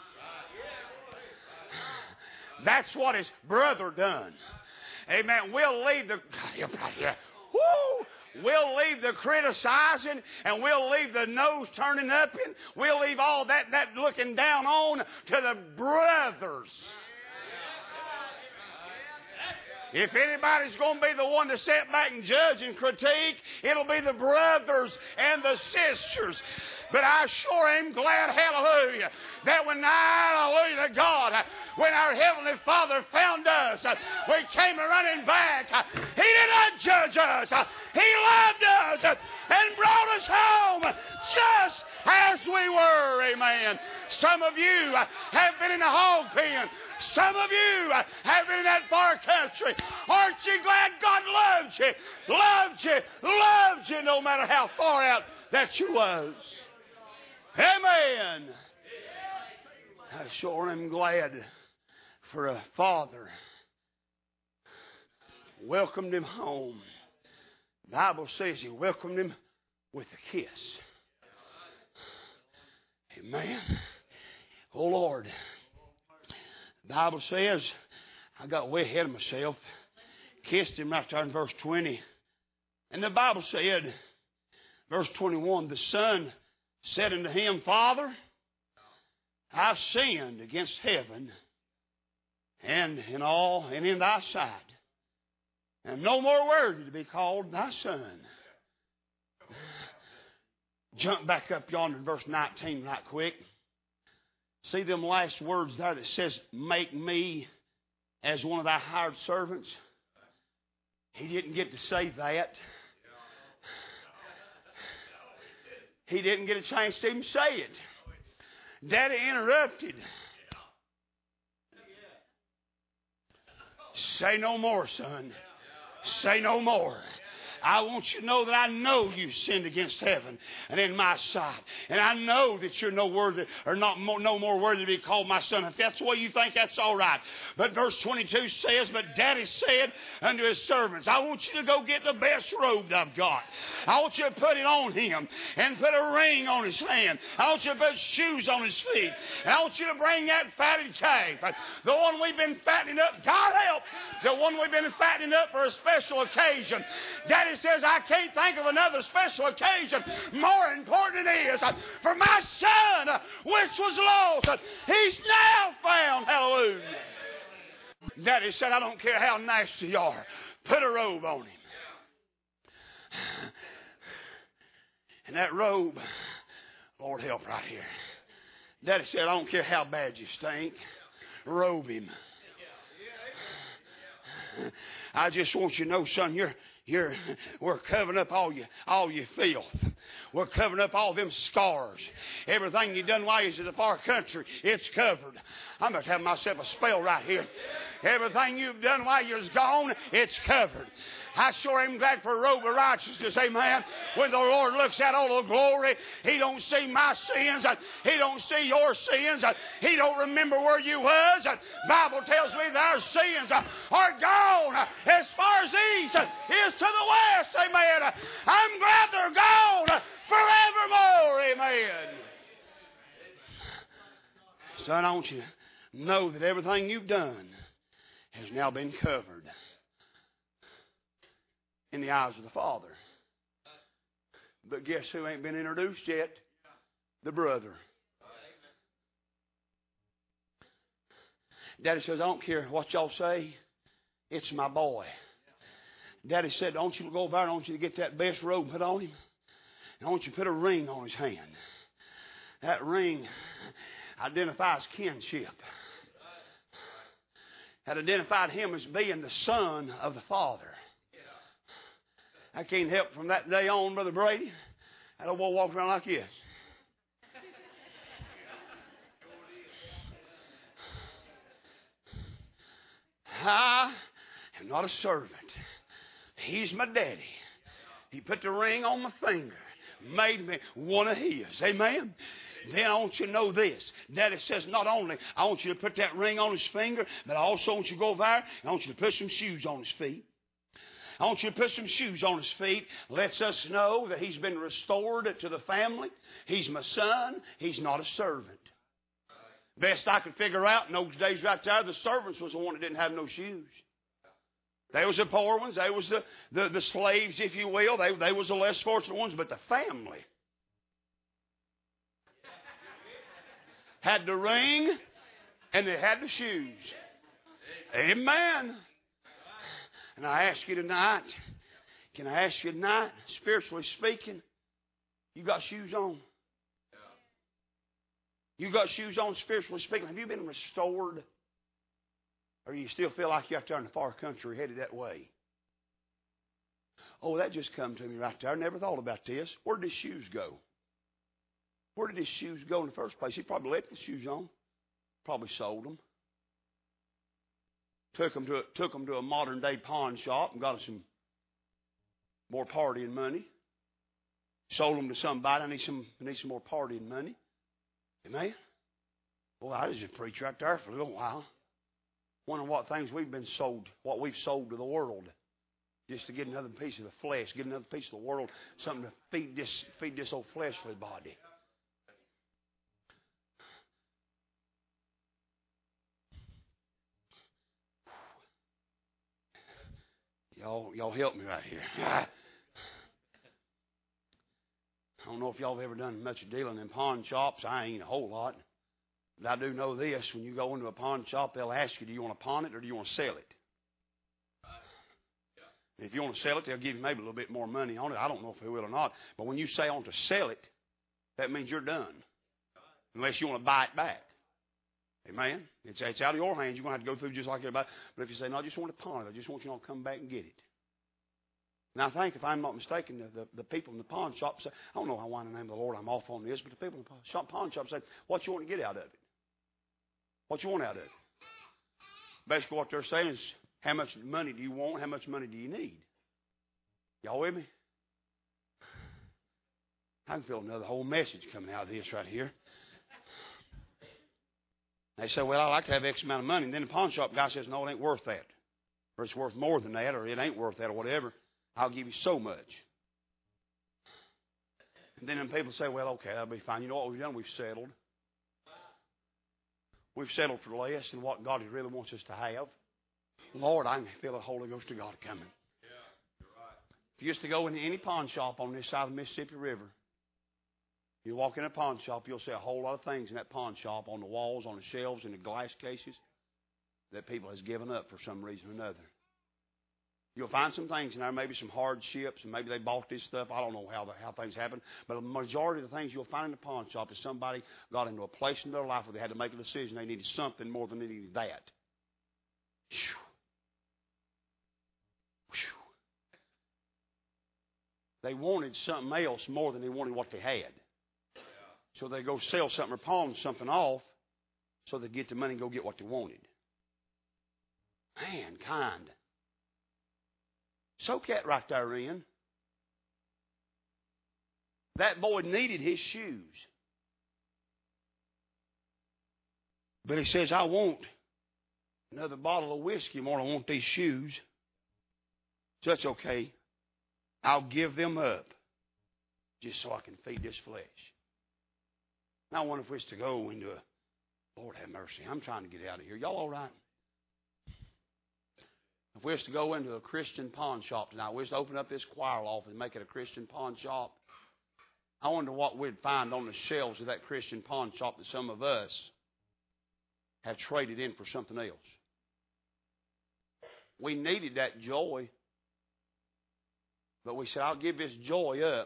Speaker 1: That's what his brother done. Amen. We'll leave the... Woo! We'll leave the criticizing, and we'll leave the nose turning up, and we'll leave all that, that looking down on to the brothers. If anybody's going to be the one to sit back and judge and critique, it'll be the brothers and the sisters. But I sure am glad, hallelujah, that when, hallelujah to God, when our Heavenly Father found us, we came running back. He did not judge us. He loved us and brought us home just as we were. Amen. Some of you have been in the hog pen. Some of you have been in that far country. Aren't you glad God loved you? Loved you. Loved you no matter how far out that you was. Amen. I sure am glad for a father welcomed him home. The Bible says he welcomed him with a kiss. Amen. Oh Lord. The Bible says, I got way ahead of myself, kissed him right there in verse twenty. And the Bible said, verse twenty-one, the son said unto him, Father, I've sinned against heaven and in all and in thy sight, and no more worthy to be called thy son. Jump back up yonder in verse nineteen right quick. See them last words there that says, make me as one of thy hired servants? He didn't get to say that. He didn't get a chance to even say it. Daddy interrupted. Say no more, son. Say no more. I want you to know that I know you've sinned against heaven and in my sight. And I know that you're no worthy or not more, no more worthy to be called my son. If that's the way you think, that's all right. But verse twenty-two says, but Daddy said unto his servants, I want you to go get the best robe I've got. I want you to put it on him and put a ring on his hand. I want you to put shoes on his feet. And I want you to bring that fatted calf, the one we've been fattening up. God help, the one we've been fattening up for a special occasion. Daddy says, I can't think of another special occasion more important it is for my son, which was lost. He's now found. Hallelujah. Daddy said, I don't care how nasty you are. Put a robe on him. And that robe, Lord help right here. Daddy said, I don't care how bad you stink. Robe him. I just want you to know, son, you're You're, we're covering up all your, all your filth. We're covering up all them scars. Everything you done while you was in the far country, it's covered. I'm going to have myself a spell right here. Everything you've done while you was gone, it's covered. I sure am glad for a robe of righteousness, amen. When the Lord looks at all the glory, He don't see my sins. He don't see your sins. He don't remember where you was. The Bible tells me that our sins are gone as far as east is to the west, amen. I'm glad they're gone forevermore, amen. Son, I want you to know that everything you've done has now been covered in the eyes of the Father. But guess who ain't been introduced yet? The brother. Daddy says, I don't care what y'all say. It's my boy. Daddy said, I want you to go over there and I want you to get that best robe and put on him. And I want you to put a ring on his hand. That ring identifies kinship. That identified him as being the son of the Father. I can't help from that day on, Brother Brady. That old boy walked around like this. I am not a servant. He's my daddy. He put the ring on my finger. Made me one of His. Amen. Then I want you to know this. Daddy says not only I want you to put that ring on his finger, but I also want you to go over there and I want you to put some shoes on his feet. I want you to put some shoes on his feet. Lets us know that he's been restored to the family. He's my son. He's not a servant. Best I could figure out in those days right there, the servants was the one that didn't have no shoes. They was the poor ones. They was the, the, the slaves, if you will. They, they was the less fortunate ones. But the family had the ring and they had the shoes. Amen. And I ask you tonight, can I ask you tonight, spiritually speaking, you got shoes on? You got shoes on, spiritually speaking. Have you been restored? Or you still feel like you're out there in the far country headed that way? Oh, that just come to me right there. I never thought about this. Where did his shoes go? Where did his shoes go in the first place? He probably left the shoes on. Probably sold them. Took them to a, took them to a modern day pawn shop and got him some more partying money. Sold them to somebody. I need some, I need some more partying money. Amen. Well, I was a preacher right there for a little while. Wondering what things we've been sold, what we've sold to the world, just to get another piece of the flesh, get another piece of the world, something to feed this, feed this old fleshly body. Y'all, y'all help me right here. I don't know if y'all have ever done much dealing in pawn shops. I ain't a whole lot. But I do know this. When you go into a pawn shop, they'll ask you, do you want to pawn it or do you want to sell it? And if you want to sell it, they'll give you maybe a little bit more money on it. I don't know if they will or not. But when you say I want to sell it, that means you're done. Unless you want to buy it back. Amen? It's, it's out of your hands. You're going to have to go through just like everybody. But if you say, no, I just want to pawn it. I just want you all to come back and get it. And I think, if I'm not mistaken, the, the, the people in the pawn shop say, I don't know how in the name of the Lord I'm off on this, but the people in the shop, pawn shop say, what you want to get out of it? What you want out of it? Basically what they're saying is, how much money do you want? How much money do you need? Y'all with me? I can feel another whole message coming out of this right here. They say, well, I'd like to have X amount of money. And then the pawn shop guy says, no, it ain't worth that. Or it's worth more than that, or it ain't worth that, or whatever. I'll give you so much. And then them people say, well, okay, that'll be fine. You know what we've done? We've settled. We've settled for less than what God really wants us to have. Lord, I can feel the Holy Ghost of God coming. Yeah, you're right. If you used to go into any pawn shop on this side of the Mississippi River, you walk in a pawn shop, you'll see a whole lot of things in that pawn shop on the walls, on the shelves, in the glass cases that people has given up for some reason or another. You'll find some things in there, maybe some hardships, and maybe they bought this stuff. I don't know how the, how things happen. But the majority of the things you'll find in the pawn shop is somebody got into a place in their life where they had to make a decision. They needed something more than they needed that. Whew. Whew. They wanted something else more than they wanted what they had. So they go sell something or pawn something off so they get the money and go get what they wanted. Mankind. Soak that right there in. That boy needed his shoes. But he says, I want another bottle of whiskey more than I want these shoes. So that's okay. I'll give them up just so I can feed this flesh. Now I wonder if we're to go into a, Lord have mercy, I'm trying to get out of here. Y'all all right? If we was to go into a Christian pawn shop tonight, we was to open up this choir loft and make it a Christian pawn shop, I wonder what we'd find on the shelves of that Christian pawn shop that some of us have traded in for something else. We needed that joy, but we said, I'll give this joy up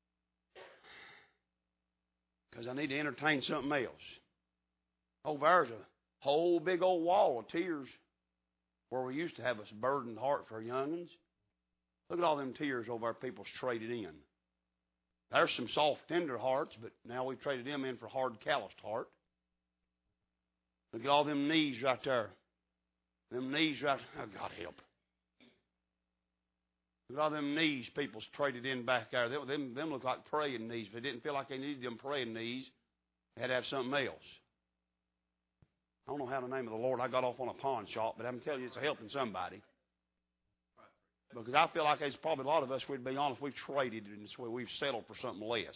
Speaker 1: because I need to entertain something else. Over there's a whole big old wall of tears where we used to have a burdened heart for young'uns. Look at all them tears over our people's traded in. There's some soft, tender hearts, but now we've traded them in for hard, calloused heart. Look at all them knees right there. Them knees right there. Oh, God help. A lot of them knees people's traded in back there. Them, them, them look like praying knees. If they didn't feel like they needed them praying knees, they had to have something else. I don't know how the name of the Lord. I got off on a pawn shop, but I'm telling you, it's helping somebody. Because I feel like there's probably a lot of us, we'd be honest, we've traded in this way. We've settled for something less.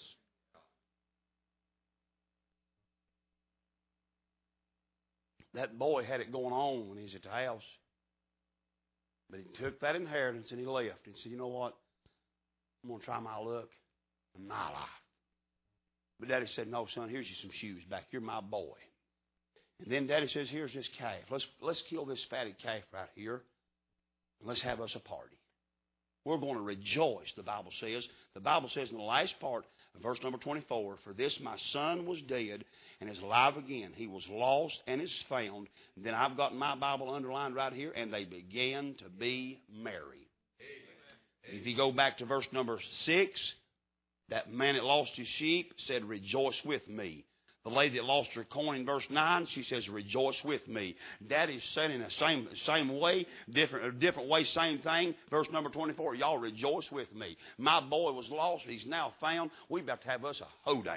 Speaker 1: That boy had it going on when he was at the house. But he took that inheritance and he left. And said, you know what? I'm going to try my luck in my life. But Daddy said, no, son, here's you some shoes back. You're my boy. And then Daddy says, here's this calf. Let's, let's kill this fatted calf right here. And let's have us a party. We're going to rejoice, the Bible says. The Bible says in the last part of verse number twenty-four, for this my son was dead and is alive again. He was lost and is found. And then I've got my Bible underlined right here, and they began to be merry. Amen. If you go back to verse number six, that man that lost his sheep said, rejoice with me. The lady that lost her coin in verse nine, she says, rejoice with me. Daddy's saying in the same, same way, different, different way, same thing. Verse number twenty-four, y'all rejoice with me. My boy was lost. He's now found. We're about to have us a hoedown.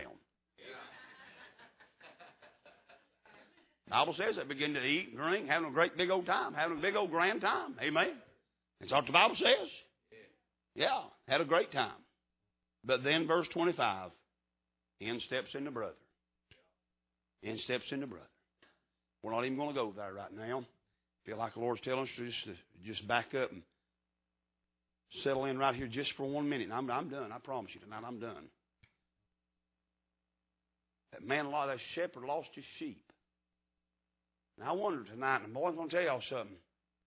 Speaker 1: The Bible says they begin to eat and drink, having a great big old time, having a big old grand time. Amen. That's what the Bible says. Yeah, had a great time. But then verse twenty-five, in steps in the brother. In steps in the brother. We're not even going to go there right now. Feel like the Lord's telling us to just, to just back up and settle in right here just for one minute. And I'm, I'm done. I promise you tonight, I'm done. That man, that shepherd lost his sheep. And I wonder tonight, and boy, I'm going to tell y'all something.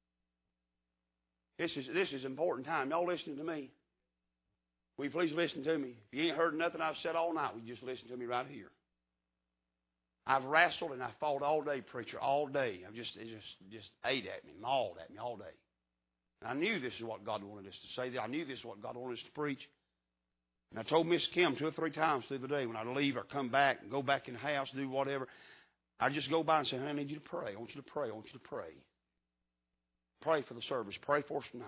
Speaker 1: This is, this is important time. Y'all listening to me? Will you please listen to me? If you ain't heard nothing I've said all night, will you just listen to me right here? I've wrestled and I fought all day, preacher, all day. I've just, it just, just ate at me, mauled at me all day. And I knew this is what God wanted us to say. I knew this is what God wanted us to preach. And I told Miss Kim two or three times through the day when I leave or come back and go back in the house, do whatever, I just go by and say, honey, I need you to pray. I want you to pray. I want you to pray. Pray for the service. Pray for us tonight.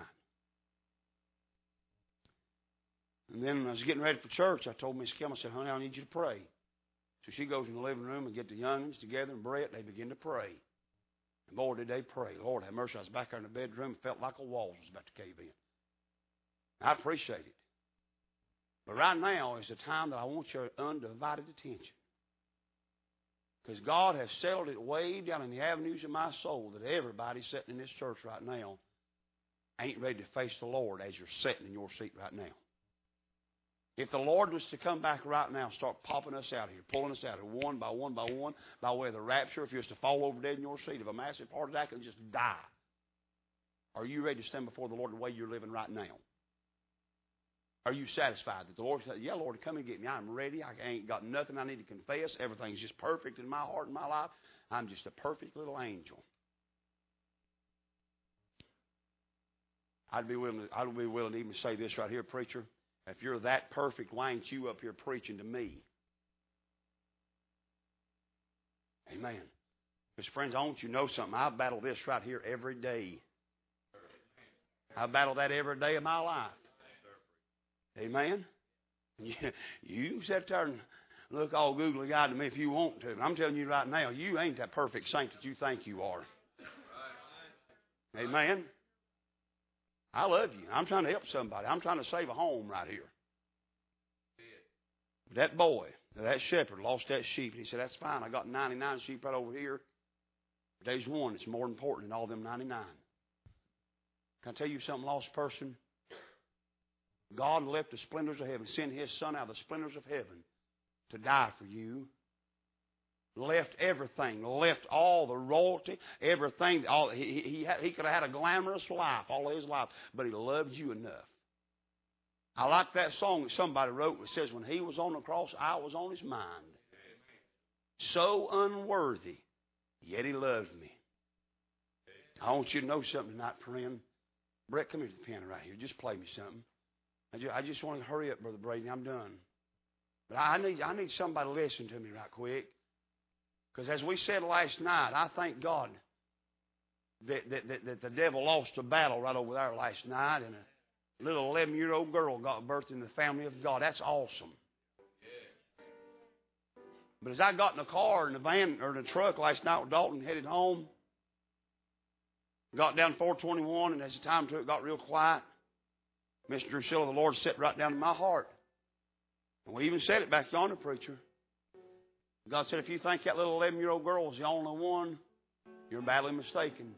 Speaker 1: And then when I was getting ready for church, I told Miss Kim, I said, honey, I need you to pray. So she goes in the living room and get the youngins together and Brett. They begin to pray. And boy, did they pray. Lord have mercy. I was back there in the bedroom. Felt like a wall was about to cave in. I appreciate it. But right now is the time that I want your undivided attention. Because God has settled it way down in the avenues of my soul that everybody sitting in this church right now ain't ready to face the Lord as you're sitting in your seat right now. If the Lord was to come back right now and start popping us out here, pulling us out here one by one by one, by way of the rapture, if you was to fall over dead in your seat of a massive heart attack and just die, are you ready to stand before the Lord the way you're living right now? Are you satisfied that the Lord said, yeah, Lord, come and get me. I'm ready. I ain't got nothing I need to confess. Everything's just perfect in my heart and my life. I'm just a perfect little angel. I'd be willing to, I'd be willing to even say this right here, preacher. If you're that perfect, why ain't you up here preaching to me? Amen. Because, friends, I want you to know something. I battle this right here every day. I battle that every day of my life. Amen? You, you can sit there and look all googly-eyed to me if you want to. I'm telling you right now, you ain't that perfect saint that you think you are. Amen? I love you. I'm trying to help somebody. I'm trying to save a home right here. That boy, that shepherd, lost that sheep. He said, that's fine. I got ninety-nine sheep right over here. But there's one that's more important than all them ninety-nine. Can I tell you something, lost person? God left the splendors of heaven, sent His Son out of the splendors of heaven to die for you. Left everything, left all the royalty, everything. All, he he, had, he could have had a glamorous life all his life, but He loved you enough. I like that song that somebody wrote that says, when He was on the cross, I was on His mind. So unworthy, yet He loved me. I want you to know something tonight, friend. Brett, come here to the piano right here. Just play me something. I just, I just want to hurry up, Brother Brady. I'm done. But I need, I need somebody to listen to me right quick. Because as we said last night, I thank God that, that, that, that the devil lost a battle right over there last night. And little eleven-year-old girl got birthed in the family of God. That's awesome. But as I got in the car, in the van, or in the truck last night with Dalton, headed home, got down four twenty-one, and as the time took, it got real quiet. Mister Drusilla, the Lord set right down in my heart. And we even said it back yonder, preacher. God said, if you think that little eleven-year-old girl is the only one, you're badly mistaken.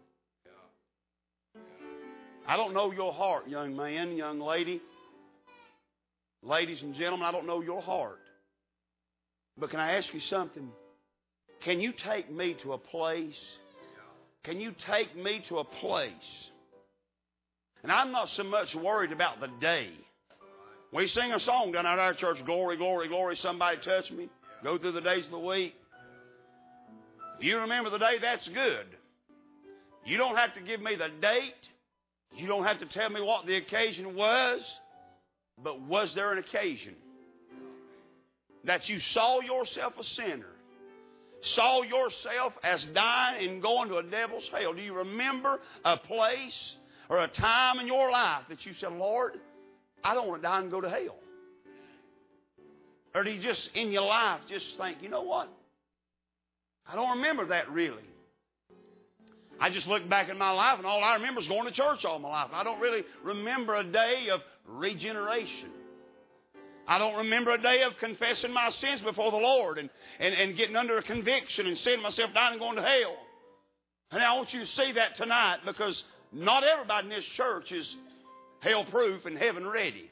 Speaker 1: I don't know your heart, young man, young lady. Ladies and gentlemen, I don't know your heart. But can I ask you something? Can you take me to a place? Can you take me to a place? And I'm not so much worried about the day. We sing a song down at our church, glory, glory, glory, somebody touch me. Go through the days of the week. If you remember the day, that's good. You don't have to give me the date. You don't have to tell me what the occasion was. But was there an occasion that you saw yourself a sinner? Saw yourself as dying and going to a devil's hell? Do you remember a place or a time in your life that you said, Lord, I don't want to die and go to hell? Or do you just, in your life, just think, you know what? I don't remember that really. I just look back in my life and all I remember is going to church all my life. I don't really remember a day of regeneration. I don't remember a day of confessing my sins before the Lord and, and, and getting under a conviction and seeing myself dying and going to hell. And I want you to see that tonight, because not everybody in this church is hell-proof and heaven-ready.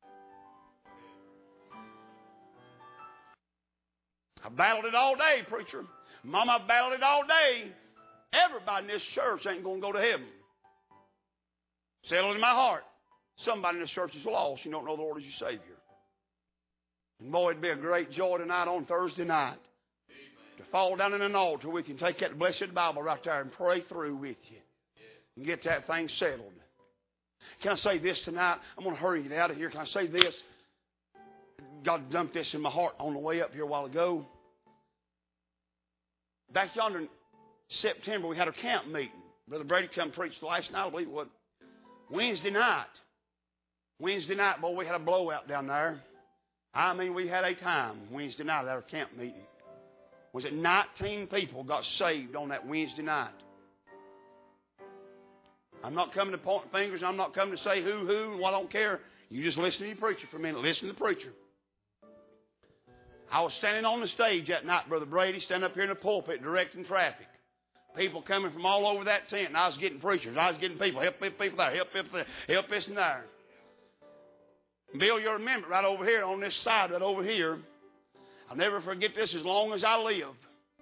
Speaker 1: I battled it all day, preacher. Mama, I battled it all day. Everybody in this church ain't going to go to heaven. Settled in my heart. Somebody in this church is lost. You don't know the Lord as your Savior. And boy, it'd be a great joy tonight on Thursday night to fall down in an altar with you and take that blessed Bible right there and pray through with you and get that thing settled. Can I say this tonight? I'm going to hurry you out of here. Can I say this? God dumped this in my heart on the way up here a while ago. Back yonder in September, we had a camp meeting. Brother Brady come preached last night, I believe it was. Wednesday night. Wednesday night, boy, we had a blowout down there. I mean, we had a time Wednesday night at our camp meeting. Was it nineteen people got saved on that Wednesday night? I'm not coming to point fingers, and I'm not coming to say who, who, and what I don't care. You just listen to your preacher for a minute. Listen to the preacher. I was standing on the stage that night, Brother Brady, standing up here in the pulpit directing traffic. People coming from all over that tent, and I was getting preachers. I was getting people. Help people there. Help people there. Help this and there. Bill, you'll remember right over here on this side, right over here. I'll never forget this as long as I live.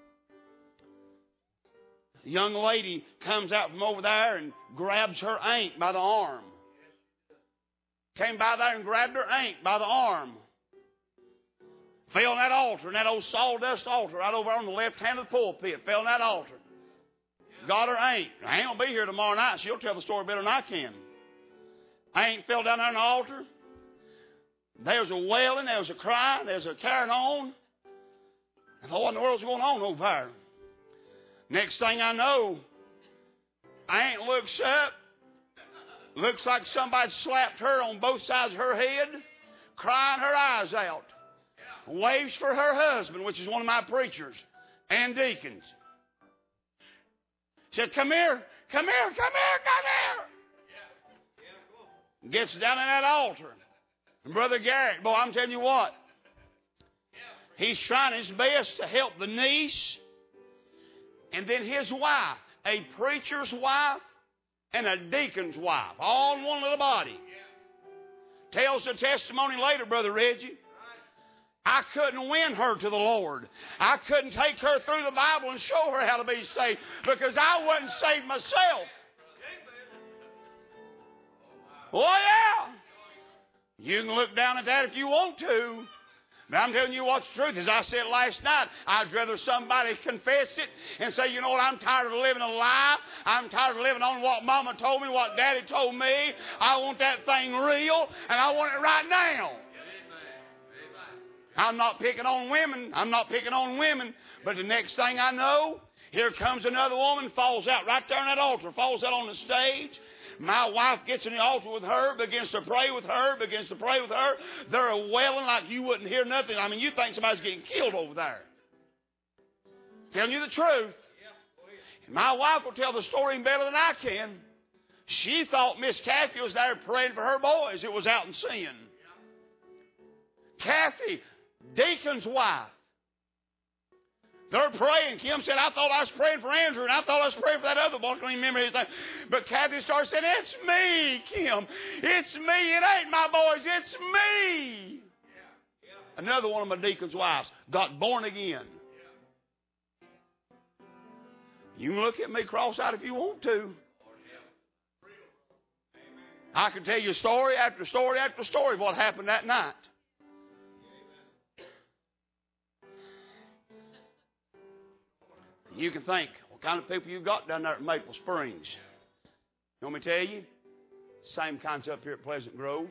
Speaker 1: A young lady comes out from over there and grabs her aunt by the arm. Came by there and grabbed her aunt by the arm. Fell on that altar, in that old sawdust altar right over on the left hand of the pulpit. Fell on that altar. Got her aunt. I ain't going to be here tomorrow night. She'll tell the story better than I can. Aunt fell down there on the altar. There was a wailing, there was a crying, there was a carrying on. And what in the world's going on over there? Next thing I know, aunt looks up. Looks like somebody slapped her on both sides of her head, crying her eyes out. Waves for her husband, which is one of my preachers and deacons. Said, come here, come here, come here, come here. Gets down in that altar. And Brother Garrett, boy, I'm telling you what. He's trying his best to help the niece. And then his wife, a preacher's wife and a deacon's wife, all in one little body. Tells the testimony later, Brother Reggie. I couldn't win her to the Lord. I couldn't take her through the Bible and show her how to be saved because I wasn't saved myself. Oh, yeah. You can look down at that if you want to. But I'm telling you what's the truth. As I said last night, I'd rather somebody confess it and say, you know what, I'm tired of living a lie. I'm tired of living on what Mama told me, what Daddy told me. I want that thing real, and I want it right now. I'm not picking on women. I'm not picking on women. But the next thing I know, here comes another woman, falls out right there on that altar, falls out on the stage, My wife gets in the altar with her, begins to pray with her, begins to pray with her. They're wailing like you wouldn't hear nothing. I mean, you think somebody's getting killed over there. Telling you the truth. My wife will tell the story better than I can. She thought Miss Kathy was there praying for her boys. It was out in sin. Kathy, deacon's wife. They're praying. Kim said, I thought I was praying for Andrew, and I thought I was praying for that other boy. I don't even remember his name. But Kathy started saying, it's me, Kim. It's me. It ain't my boys. It's me. Yeah. Yeah. Another one of my deacon's wives got born again. Yeah. You can look at me cross-eyed if you want to. I can tell you story after story after story of what happened that night. You can think, what kind of people you got down there at Maple Springs? You want me to tell you? Same kinds up here at Pleasant Grove.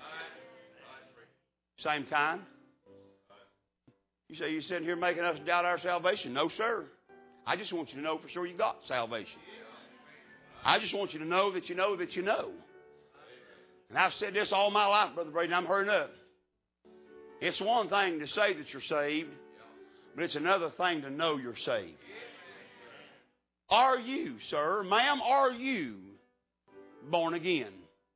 Speaker 1: Same kind. You say you're sitting here making us doubt our salvation. No, sir. I just want you to know for sure you got salvation. I just want you to know that you know that you know. And I've said this all my life, Brother Brady, and I'm hurrying up. It's one thing to say that you're saved, but it's another thing to know you're saved. Are you, sir, ma'am, are you born again?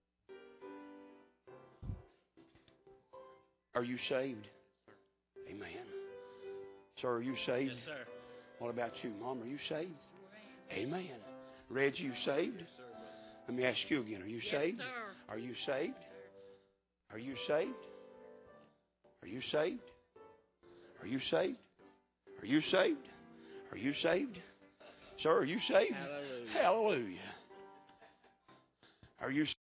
Speaker 1: Are you saved? Amen. Sir, are you saved?
Speaker 2: Yes, sir.
Speaker 1: What about you, Mom? Are you saved? Amen. Reggie, you saved?
Speaker 2: Yes, sir.
Speaker 1: Let me ask you again. Are you
Speaker 2: Yes,
Speaker 1: saved?
Speaker 2: sir.
Speaker 1: Are you saved? Are you saved? Are you saved? Are you saved? Are you saved? Are you saved? Sir, are you saved?
Speaker 2: Hallelujah.
Speaker 1: Hallelujah. Are you